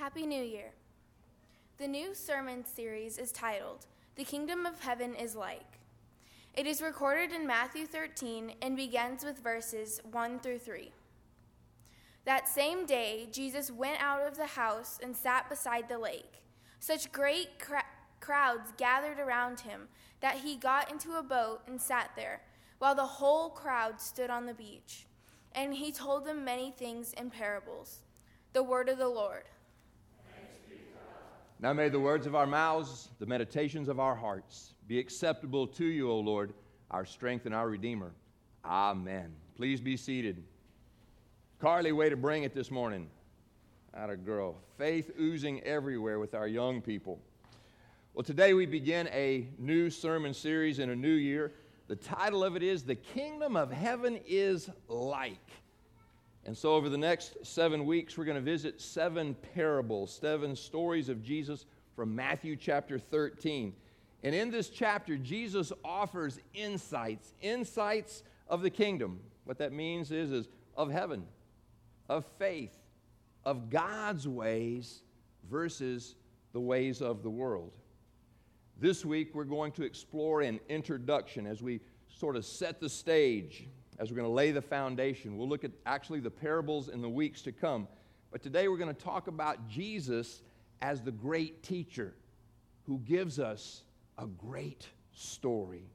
Happy New Year. The new sermon series is titled, The Kingdom of Heaven is Like. It is recorded in Matthew 13 and begins with verses 1 through 3. That same day, Jesus went out of the house and sat beside the lake. Such great crowds gathered around him that he got into a boat and sat there, while the whole crowd stood on the beach. And he told them many things in parables. The word of the Lord. Now may the words of our mouths, the meditations of our hearts, be acceptable to you, O Lord, our strength and our Redeemer. Amen. Please be seated. Carly, way to bring it this morning. Atta girl. Faith oozing everywhere with our young people. Well, today we begin a new sermon series in a new year. The title of it is, The Kingdom of Heaven is Like. And so over the next 7 weeks, we're going to visit 7 parables, 7 stories of Jesus from Matthew chapter 13. And in this chapter, Jesus offers insights of the kingdom. What that means is of heaven, of faith, of God's ways versus the ways of the world. This week, we're going to explore an introduction as we sort of set the stage, as we're going to lay the foundation. We'll look at actually the parables in the weeks to come. But today we're going to talk about Jesus as the great teacher who gives us a great story.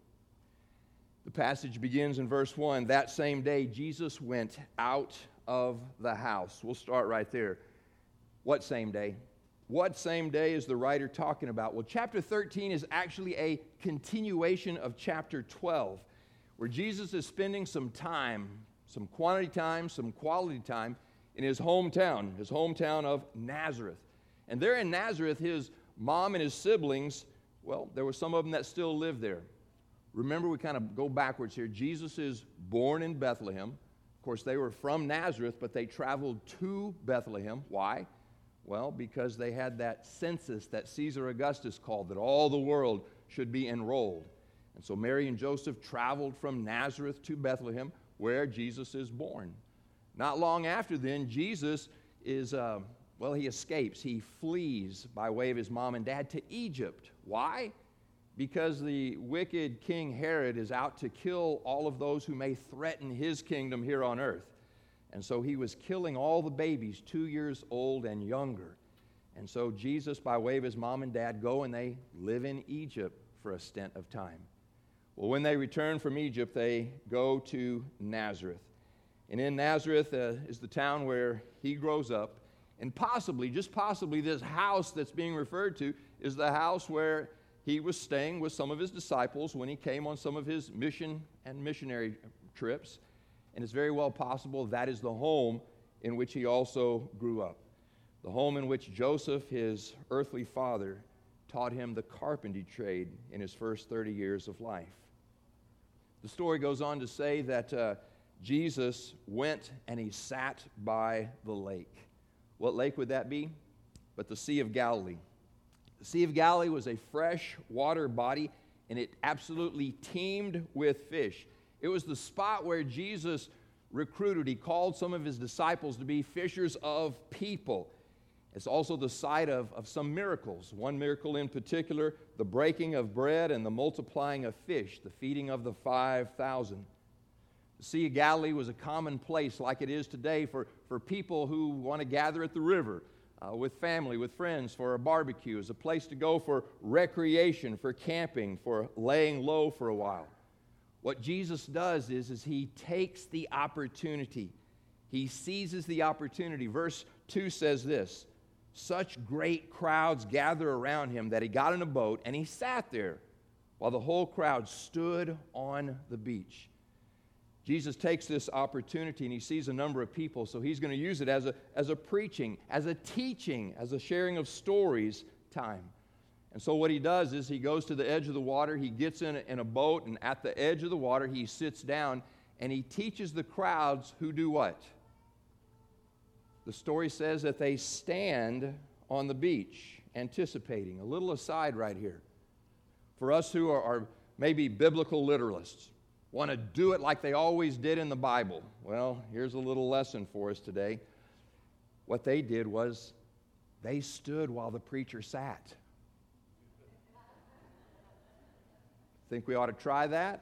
The passage begins in verse 1. That same day, Jesus went out of the house. We'll start right there. What same day? What same day is the writer talking about? Well, chapter 13 is actually a continuation of chapter 12. Where Jesus is spending some time, some quantity time, some quality time in his hometown of Nazareth. And there in Nazareth, his mom and his siblings, well, there were some of them that still lived there. Remember, we kind of go backwards here. Jesus is born in Bethlehem. Of course, they were from Nazareth, but they traveled to Bethlehem. Why? Well, because they had that census that Caesar Augustus called, that all the world should be enrolled. And so Mary and Joseph traveled from Nazareth to Bethlehem, where Jesus is born. Not long after then, Jesus is, he escapes. He flees by way of his mom and dad to Egypt. Why? Because the wicked King Herod is out to kill all of those who may threaten his kingdom here on earth. And so he was killing all the babies 2 years old and younger. And so Jesus, by way of his mom and dad, go and they live in Egypt for a stint of time. Well, when they return from Egypt, they go to Nazareth. And in Nazareth is the town where he grows up. And possibly, just possibly, this house that's being referred to is the house where he was staying with some of his disciples when he came on some of his mission and missionary trips. And it's very well possible that is the home in which he also grew up. The home in which Joseph, his earthly father, taught him the carpentry trade in his first 30 years of life. The story goes on to say that Jesus went and he sat by the lake. What lake would that be? But the Sea of Galilee. The Sea of Galilee was a fresh water body, and it absolutely teemed with fish. It was the spot where Jesus recruited. He called some of his disciples to be fishers of people. It's also the site of some miracles. One miracle in particular, the breaking of bread and the multiplying of fish, the feeding of the 5,000. The Sea of Galilee was a common place like it is today for people who want to gather at the river with family, with friends, for a barbecue. It's a place to go for recreation, for camping, for laying low for a while. What Jesus does is he takes the opportunity. He seizes the opportunity. Verse 2 says this, such great crowds gather around him that he got in a boat and he sat there while the whole crowd stood on the beach. Jesus takes this opportunity and he sees a number of people, so he's going to use it as a preaching, as a teaching, as a sharing of stories time. And so what he does is he goes to the edge of the water, he gets in a boat, and at the edge of the water he sits down and he teaches the crowds who do what? The story says that they stand on the beach, anticipating. A little aside right here. For us who are maybe biblical literalists, want to do it like they always did in the Bible. Well, here's a little lesson for us today. What they did was They stood while the preacher sat. Think we ought to try that?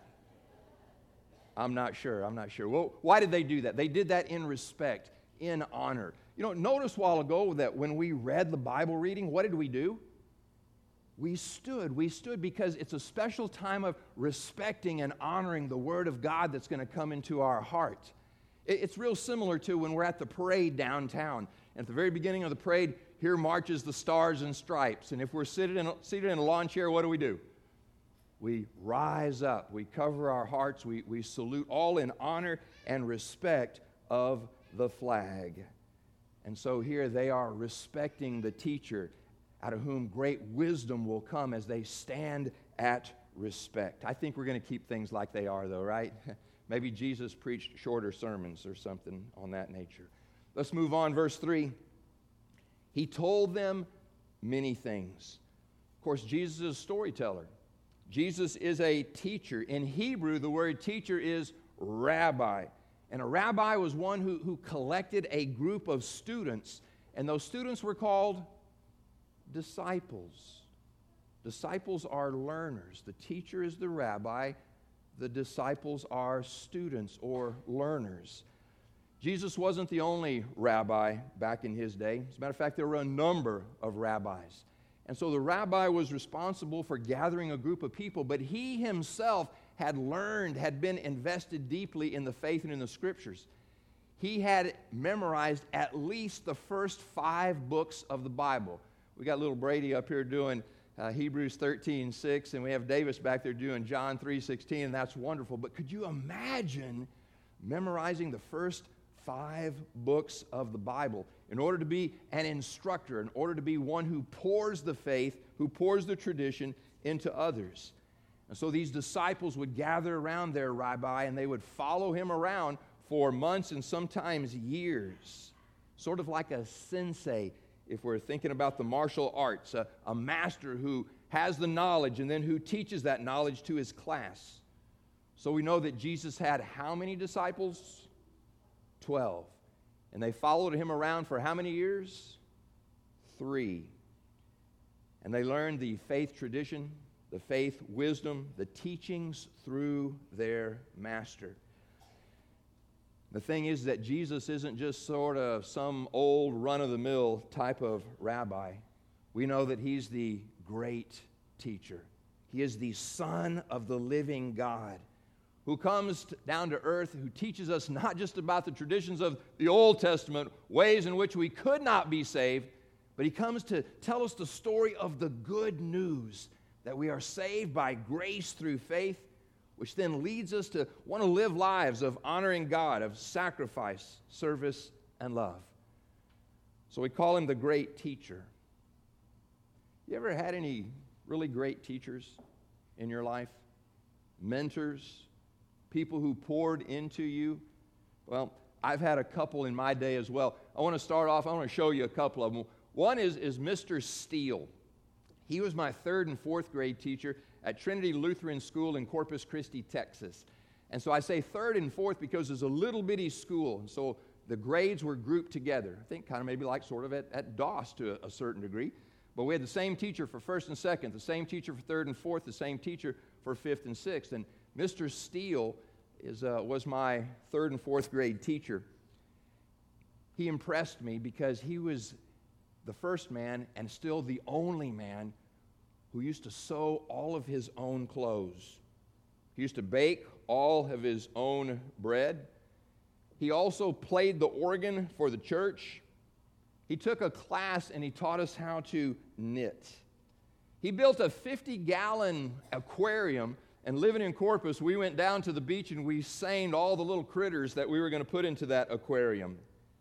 I'm not sure. Well, why did they do that? They did that in respect, in honor. You know, notice a while ago that when we read the Bible reading, what did we do? We stood. We stood because it's a special time of respecting and honoring the Word of God that's going to come into our heart. It's real similar to when we're at the parade downtown. And at the very beginning of the parade, here marches the Stars and Stripes. And if we're seated in a lawn chair, what do? We rise up. We cover our hearts. We salute, all in honor and respect of the flag. And so here they are respecting the teacher, out of whom great wisdom will come as they stand at respect. I think we're going to keep things like they are, though, right? Maybe Jesus preached shorter sermons or something on that nature. Let's move on, verse 3. He told them many things. Of course, Jesus is a storyteller. Jesus is a teacher. In Hebrew, the word teacher is rabbi. And a rabbi was one who collected a group of students, and those students were called disciples. Disciples are learners. The teacher is the rabbi. The disciples are students or learners. Jesus wasn't the only rabbi back in his day. As a matter of fact, there were a number of rabbis. And so the rabbi was responsible for gathering a group of people, but he himself had learned, had been invested deeply in the faith and in the Scriptures. He had memorized at least the first 5 books of the Bible. We got little Brady up here doing Hebrews 13:6, and we have Davis back there doing John 3:16, and that's wonderful. But could you imagine memorizing the first 5 books of the Bible in order to be an instructor, in order to be one who pours the faith, who pours the tradition into others? And so these disciples would gather around their rabbi, and they would follow him around for months and sometimes years, sort of like a sensei, if we're thinking about the martial arts, a master who has the knowledge and then who teaches that knowledge to his class. So we know that Jesus had how many disciples? 12. And they followed him around for how many years? 3. And they learned the faith tradition, the faith wisdom, the teachings through their master. The thing is that Jesus isn't just sort of some old run-of-the-mill type of rabbi. We know that he's the great teacher. He is the Son of the living God, who comes down to earth, who teaches us not just about the traditions of the Old Testament, ways in which we could not be saved, but he comes to tell us the story of the good news that we are saved by grace through faith, which then leads us to want to live lives of honoring God, of sacrifice, service, and love. So we call him the great teacher. You ever had any really great teachers in your life? Mentors? People who poured into you? Well, I've had a couple in my day as well. I want to show you a couple of them. One is Mr. Steele. He was my 3rd and 4th grade teacher at Trinity Lutheran School in Corpus Christi, Texas. And so I say 3rd and 4th because it's a little bitty school, and so the grades were grouped together. I think kind of maybe like sort of at DOS to a certain degree. But we had the same teacher for 1st and 2nd, the same teacher for 3rd and 4th, the same teacher for 5th and 6th. And Mr. Steele was my 3rd and 4th grade teacher. He impressed me because he was the first man and still the only man who used to sew all of his own clothes. He used to bake all of his own bread. He also played the organ for the church. He took a class and he taught us how to knit. He built a 50-gallon aquarium, and living in Corpus, we went down to the beach and we seined all the little critters that we were going to put into that aquarium.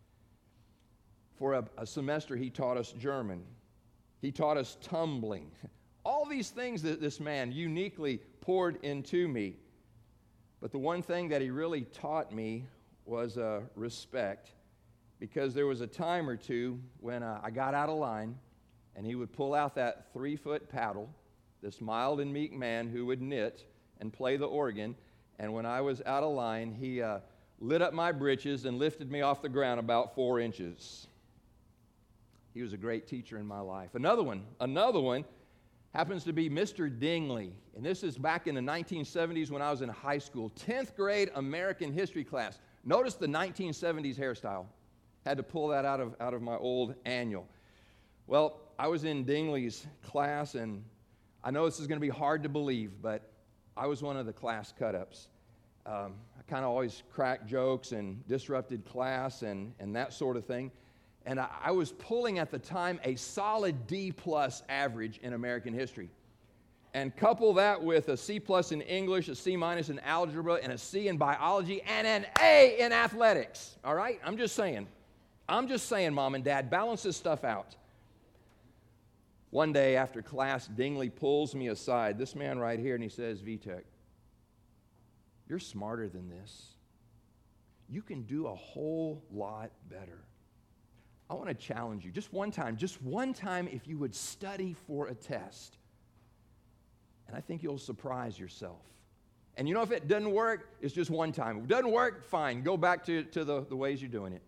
For a semester, he taught us German. He taught us tumbling. All these things that this man uniquely poured into me. But the one thing that he really taught me was respect, because there was a time or two when I got out of line, and he would pull out that 3-foot paddle, this mild and meek man who would knit and play the organ, and when I was out of line, he lit up my britches and lifted me off the ground about 4 inches. He was a great teacher in my life. Another one happens to be Mr. Dingley. And this is back in the 1970s when I was in high school. 10th grade American history class. Notice the 1970s hairstyle. Had to pull that out of my old annual. Well, I was in Dingley's class, and I know this is going to be hard to believe, but I was one of the class cut-ups. I kind of always cracked jokes and disrupted class and that sort of thing. And I was pulling at the time a solid D-plus average in American history. And couple that with a C-plus in English, a C-minus in algebra, and a C in biology, and an A in athletics. All right? I'm just saying, Mom and Dad, balance this stuff out. One day after class, Dingley pulls me aside, this man right here, and he says, Vitek, you're smarter than this. You can do a whole lot better. I want to challenge you, just one time, if you would study for a test. And I think you'll surprise yourself. And you know, if it doesn't work, it's just one time. If it doesn't work, fine, go back to the ways you're doing it.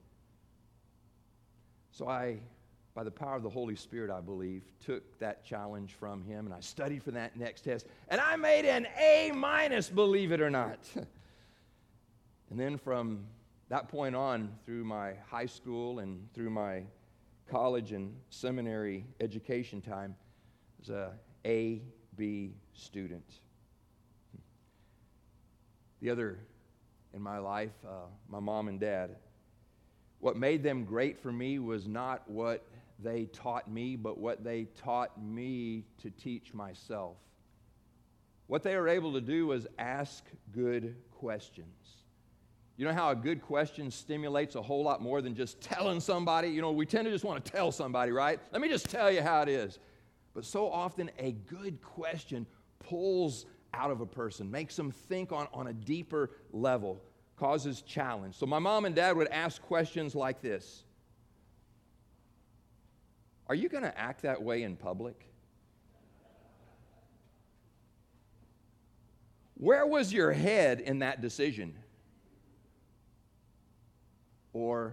So I, by the power of the Holy Spirit, I believe, took that challenge from him, and I studied for that next test, and I made an A-, believe it or not. And then from that point on, through my high school and through my college and seminary education time, I was a A-B student. The other in my life, my mom and dad, what made them great for me was not what they taught me, but what they taught me to teach myself. What they were able to do was ask good questions. You know how a good question stimulates a whole lot more than just telling somebody? You know, we tend to just want to tell somebody, right? Let me just tell you how it is. But so often a good question pulls out of a person, makes them think on a deeper level, causes challenge. So my mom and dad would ask questions like this. Are you going to act that way in public? Where was your head in that decision? Or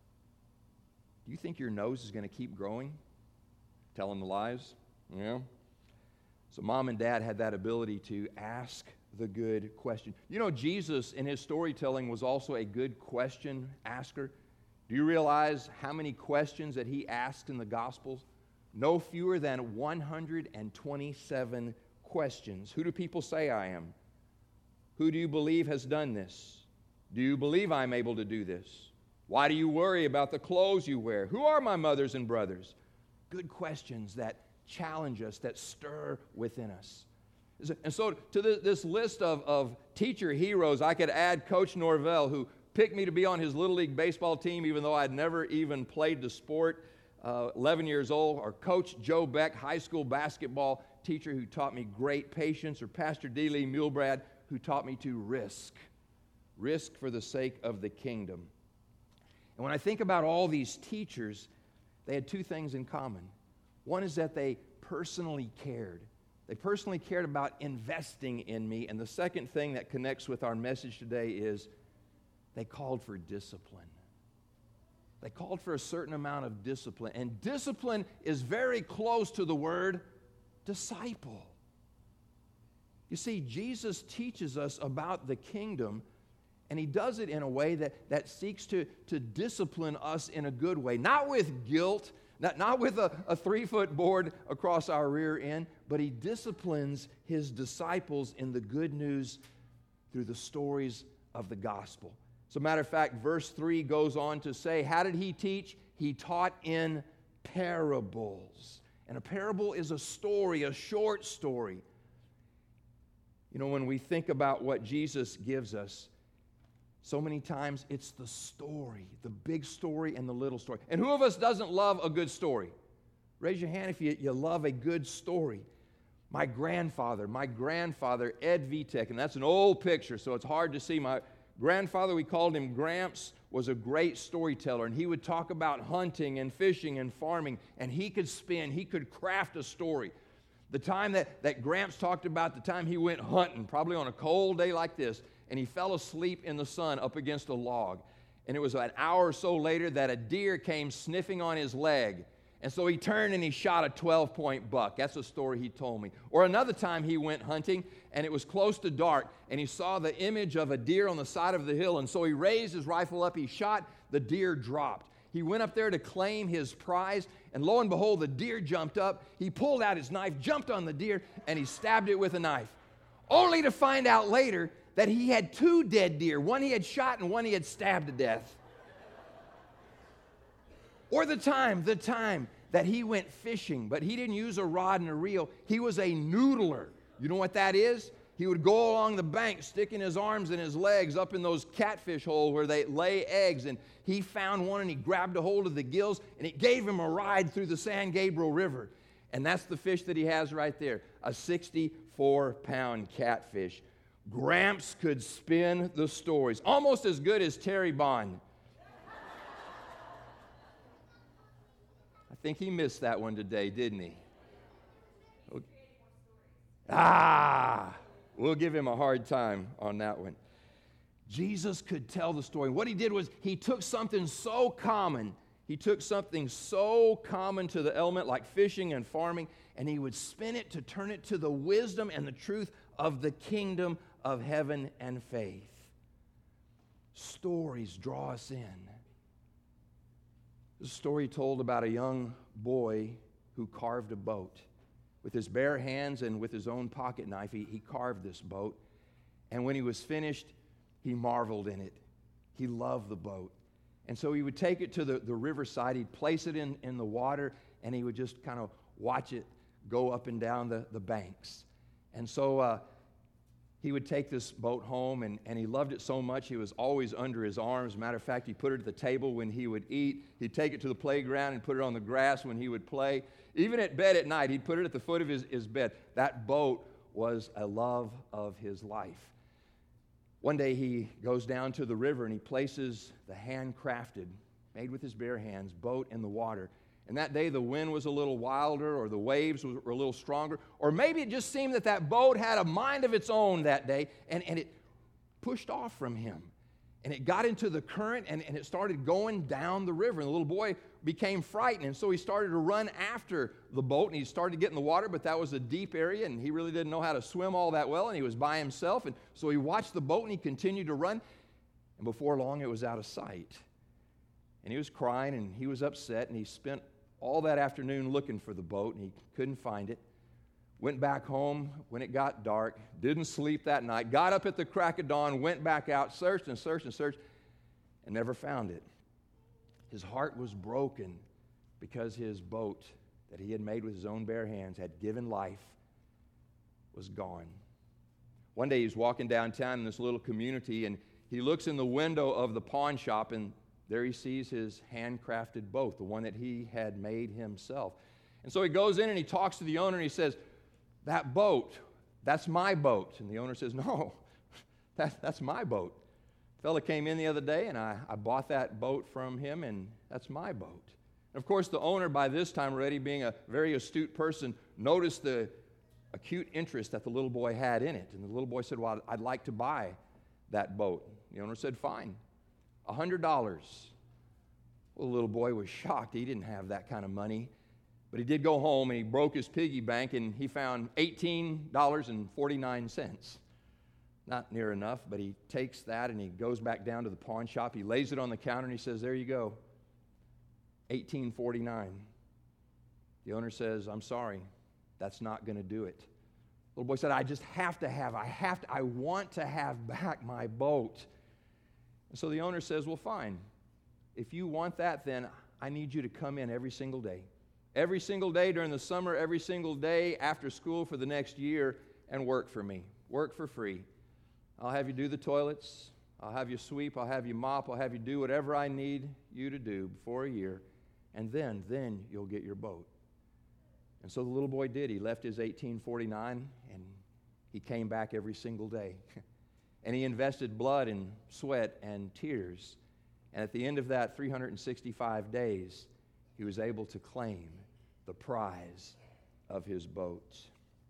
do you think your nose is going to keep growing? Telling the lies? Yeah. So mom and dad had that ability to ask the good question. You know, Jesus in his storytelling was also a good question asker. Do you realize how many questions that he asked in the Gospels? No fewer than 127 questions. Who do people say I am? Who do you believe has done this? Do you believe I'm able to do this? Why do you worry about the clothes you wear? Who are my mothers and brothers? Good questions that challenge us, that stir within us. And so to this list of teacher heroes, I could add Coach Norvell, who picked me to be on his Little League baseball team, even though I'd never even played the sport, 11 years old, or Coach Joe Beck, high school basketball teacher who taught me great patience, or Pastor D. Lee Mulebrad, who taught me to risk for the sake of the kingdom. And when I think about all these teachers, they had two things in common. One is that they personally cared. They personally cared about investing in me. And the second thing that connects with our message today is they called for discipline. They called for a certain amount of discipline. And discipline is very close to the word disciple. You see, Jesus teaches us about the kingdom, and he does it in a way that seeks to discipline us in a good way. Not with guilt, not with a 3-foot board across our rear end, but he disciplines his disciples in the good news through the stories of the gospel. As a matter of fact, verse 3 goes on to say, how did he teach? He taught in parables. And a parable is a story, a short story. You know, when we think about what Jesus gives us, so many times it's the story, the big story and the little story. And who of us doesn't love a good story? Raise your hand if you love a good story. My grandfather, Ed Vitek, and that's an old picture, so it's hard to see. My grandfather, we called him Gramps, was a great storyteller, and he would talk about hunting and fishing and farming, and he could craft a story. The time that Gramps talked about, the time he went hunting, probably on a cold day like this, and he fell asleep in the sun up against a log. And it was an hour or so later that a deer came sniffing on his leg. And so he turned and he shot a 12-point buck. That's a story he told me. Or another time he went hunting, and it was close to dark, and he saw the image of a deer on the side of the hill, and so he raised his rifle up, he shot, the deer dropped. He went up there to claim his prize, and lo and behold, the deer jumped up. He pulled out his knife, jumped on the deer, and he stabbed it with a knife, only to find out later that he had 2 dead deer, one he had shot and one he had stabbed to death. Or the time that he went fishing, but he didn't use a rod and a reel. He was a noodler. You know what that is? He would go along the bank, sticking his arms and his legs up in those catfish holes where they lay eggs, and he found one and he grabbed a hold of the gills, and it gave him a ride through the San Gabriel River. And that's the fish that he has right there, a 64-pound catfish. Gramps could spin the stories, almost as good as Terry Bond. I think he missed that one today, didn't he? We'll give him a hard time on that one. Jesus could tell the story. What he did was he took something so common. He took something so common to the element like fishing and farming, and he would spin it to turn it to the wisdom and the truth of the kingdom of heaven and faith. Stories draw us in. There's a story told about a young boy who carved a boat. With his bare hands and with his own pocket knife, he carved this boat. And when he was finished, he marveled in it. He loved the boat. And so he would take it to the riverside. He'd place it in the water, and he would just kind of watch it go up and down the banks. And so he would take this boat home, and he loved it so much he was always under his arms. Matter of fact, he put it at the table when he would eat. He'd take it to the playground and put it on the grass when he would play. Even at bed at night, he'd put it at the foot of his bed. That boat was a love of his life. One day he goes down to the river and he places the handcrafted, made with his bare hands, boat in the water. And that day the wind was a little wilder, or the waves were a little stronger, or maybe it just seemed that boat had a mind of its own that day, and it pushed off from him. And it got into the current, and it started going down the river. And the little boy became frightened, and so he started to run after the boat, and he started to get in the water, but that was a deep area, and he really didn't know how to swim all that well, and he was by himself. And so he watched the boat, and he continued to run, and before long it was out of sight. And he was crying, and he was upset, and he spent all that afternoon looking for the boat, and he couldn't find it. Went back home when it got dark, didn't sleep that night, got up at the crack of dawn, went back out, searched and searched and searched, and never found it. His heart was broken because his boat that he had made with his own bare hands, had given life, was gone. One day he's walking downtown in this little community, and he looks in the window of the pawn shop, and there he sees his handcrafted boat, the one that he had made himself. And so he goes in and he talks to the owner, and he says, "That boat, that's my boat." And the owner says, "No, that's my boat. The fella came in the other day, and I bought that boat from him, and that's my boat." And of course, the owner, by this time already, being a very astute person, noticed the acute interest that the little boy had in it. And the little boy said, "Well, I'd like to buy that boat." The owner said, "Fine, $100. Well, the little boy was shocked. He didn't have that kind of money. But he did go home, and he broke his piggy bank, and he found $18.49. Not near enough, but he takes that, and he goes back down to the pawn shop. He lays it on the counter, and he says, "There you go, $18.49. The owner says, "I'm sorry, that's not going to do it." The little boy said, I want to have back my boat." And so the owner says, "Well, fine. If you want that, then I need you to come in every single day. Every single day during the summer, every single day after school for the next year, and work for me. Work for free. I'll have you do the toilets. I'll have you sweep. I'll have you mop. I'll have you do whatever I need you to do for a year. And then you'll get your boat." And so the little boy did. He left his $18.49, and he came back every single day. And he invested blood and sweat and tears. And at the end of that 365 days, he was able to claim the prize of his boat.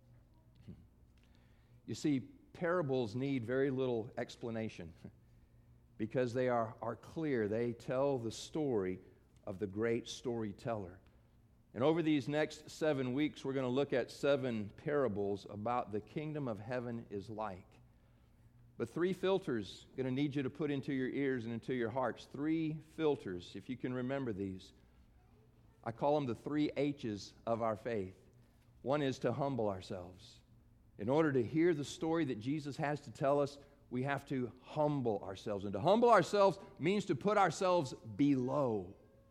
You see, parables need very little explanation because they are clear. They tell the story of the great storyteller. And over these next 7 weeks, we're going to look at 7 parables about the kingdom of heaven is like. But 3 filters I'm going to need you to put into your ears and into your hearts. 3 filters, if you can remember these. I call them the 3 H's of our faith. One is to humble ourselves. In order to hear the story that Jesus has to tell us, we have to humble ourselves. And to humble ourselves means to put ourselves below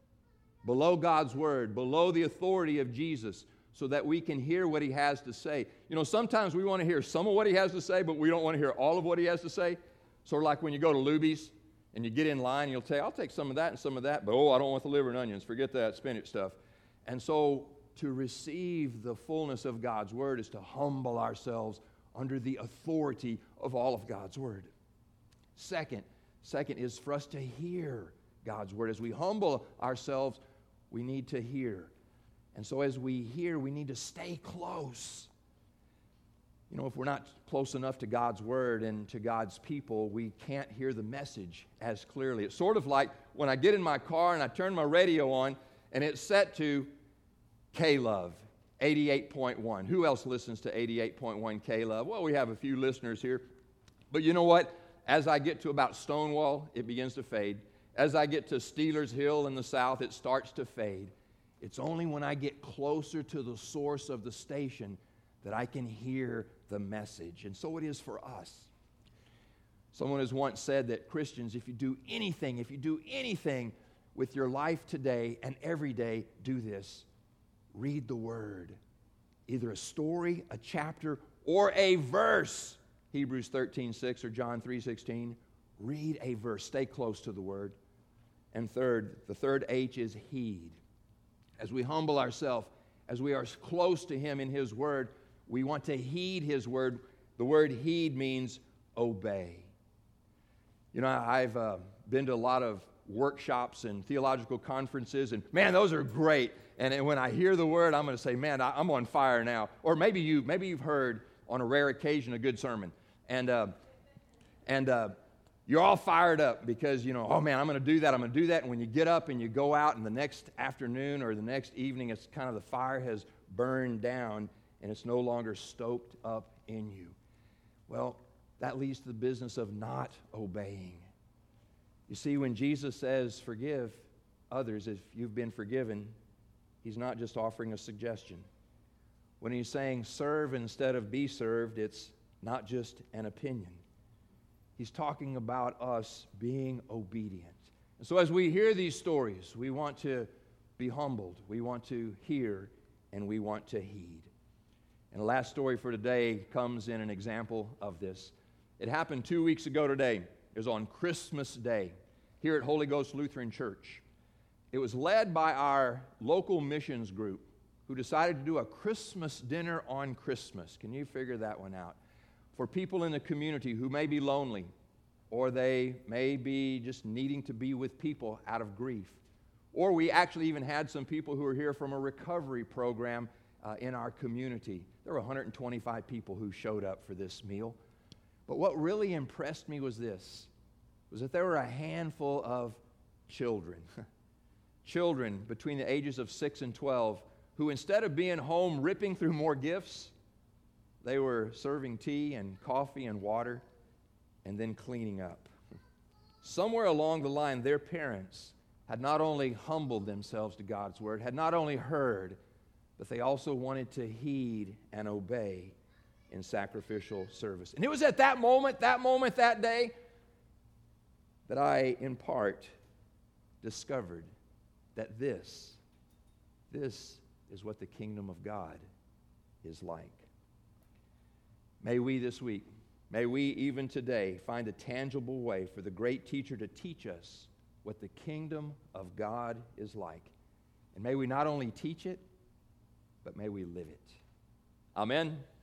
God's word, below the authority of Jesus, so that we can hear what he has to say. You know, sometimes we want to hear some of what he has to say, but we don't want to hear all of what he has to say. Sort of like when you go to Luby's and you get in line, you'll say, I'll take some of that and some of that, but I don't want the liver and onions. Forget that spinach stuff. And so to receive the fullness of God's word is to humble ourselves under the authority of all of God's word. Second is for us to hear God's word. As we humble ourselves, we need to hear. And so as we hear, we need to stay close. You know, if we're not close enough to God's word and to God's people, we can't hear the message as clearly. It's sort of like when I get in my car and I turn my radio on and it's set to K-Love, 88.1. Who else listens to 88.1 K-Love? Well, we have a few listeners here. But you know what? As I get to about Stonewall, it begins to fade. As I get to Steelers Hill in the south, it starts to fade. It's only when I get closer to the source of the station that I can hear the message. And so it is for us. Someone has once said that Christians, if you do anything with your life today and every day, do this. Read the word. Either a story, a chapter, or a verse. Hebrews 13:6 or John 3:16. Read a verse. Stay close to the word. And the third H is heed. As we humble ourselves, as we are close to him in his word, we want to heed his word. The word heed means obey. You know, I've been to a lot of workshops and theological conferences, and man, those are great. And when I hear the word, I'm going to say, man, I'm on fire now. Or maybe you've heard on a rare occasion a good sermon, and you're all fired up because, you know, oh man, I'm going to do that. And when you get up and you go out, and the next afternoon or the next evening, it's kind of the fire has burned down and it's no longer stoked up in you. Well, that leads to the business of not obeying. You see, when Jesus says, forgive others if you've been forgiven, he's not just offering a suggestion. When he's saying serve instead of be served, it's not just an opinion. He's talking about us being obedient. And so as we hear these stories, we want to be humbled, we want to hear, and we want to heed. And the last story for today comes in an example of this. It happened 2 weeks ago today. It was on Christmas Day here at Holy Ghost Lutheran Church. It was led by our local missions group who decided to do a Christmas dinner on Christmas. Can you figure that one out? For people in the community who may be lonely, or they may be just needing to be with people out of grief. Or we actually even had some people who were here from a recovery program in our community. There were 125 people who showed up for this meal. But what really impressed me was this, was that there were a handful of children, children between the ages of 6 and 12, who instead of being home ripping through more gifts, they were serving tea and coffee and water and then cleaning up. Somewhere along the line, their parents had not only humbled themselves to God's word, had not only heard, but they also wanted to heed and obey in sacrificial service. And it was at that moment, that day, that I, in part, discovered that this is what the kingdom of God is like. May we this week, may we even today find a tangible way for the great teacher to teach us what the kingdom of God is like. And may we not only teach it, but may we live it. Amen.